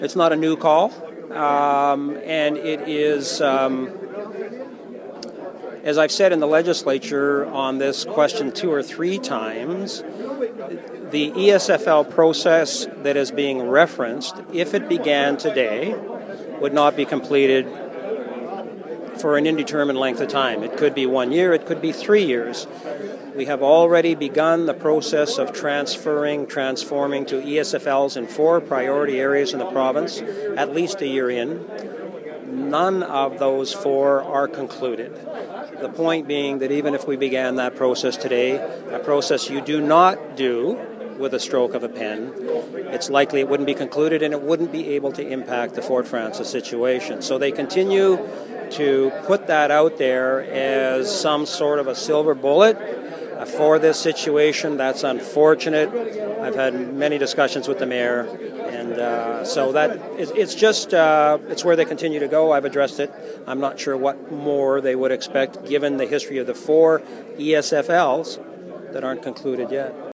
It's not a new call, and it is, as I've said in the legislature on this question 2 or 3 times, the ESFL process that is being referenced, if it began today, would not be completed for an indeterminate length of time. It could be 1 year, it could be 3 years. We have already begun the process of transforming to ESFLs in 4 priority areas in the province, at least a year in. None of those 4 are concluded. The point being that even if we began that process today, a process you do not do with a stroke of a pen, it's likely it wouldn't be concluded and it wouldn't be able to impact the Fort Frances situation. So they continue to put that out there as some sort of a silver bullet for this situation. That's unfortunate. I've had many discussions with the mayor, and so that it's just it's where they continue to go. I've addressed it. I'm not sure what more they would expect given the history of the 4 ESFLs that aren't concluded yet.